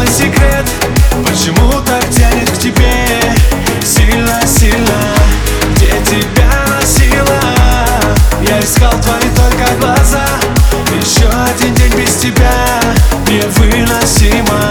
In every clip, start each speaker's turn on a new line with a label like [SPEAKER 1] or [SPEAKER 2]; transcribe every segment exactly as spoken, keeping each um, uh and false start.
[SPEAKER 1] главный секрет, почему так тянет к тебе сильно-сильно? Где тебя носило? Я искал твои только глаза. Еще один день без тебя невыносимо.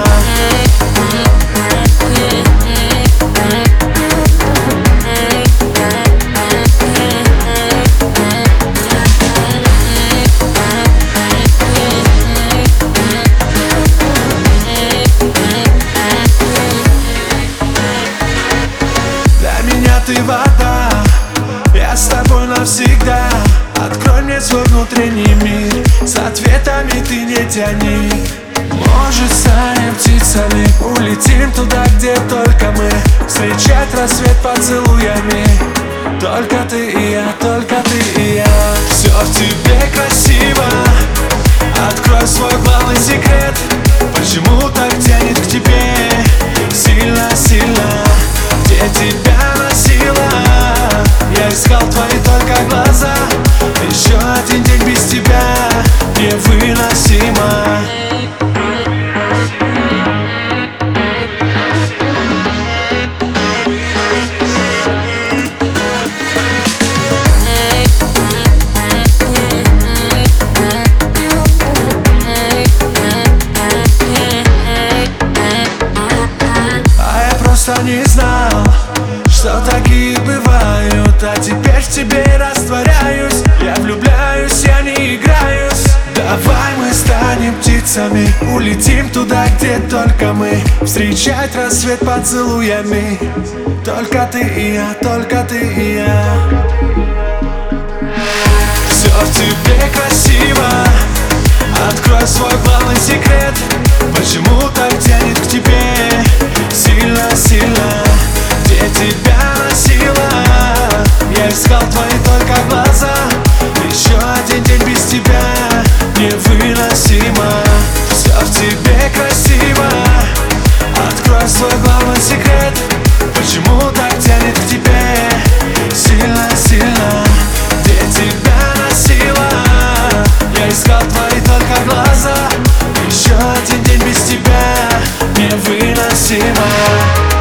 [SPEAKER 1] Ты вода, я с тобой навсегда. Открой мне свой внутренний мир, с ответами ты не тяни. Может, станем птицами, улетим туда, где только мы, встречать рассвет поцелуями. Только ты и я, только ты и я. Все в тебе красиво. Открой свой главный секрет, почему так тянет к тебе сильно-сильно? Где тебя носило? Я искал твои только глаза. Еще один день без тебя невыносимо. А я просто не знал, что такие бывают, а теперь в тебе растворяюсь. Я влюбляюсь, я не играюсь. Давай мы станем птицами, улетим туда, где только мы, встречать рассвет поцелуями. Только ты и я, только ты и я. Все в тебе красиво. Открой свой главный секрет, почему так тянет к тебе сильно-сильно? Где тебя носило? Я искал твои только глаза. Еще один день без тебя невыносимо. Все в тебе красиво. Открой свой главный секрет, почему так тянет к тебе сильно-сильно? Где тебя носило? Я искал твои только глаза. Еще один день без тебя невыносимо.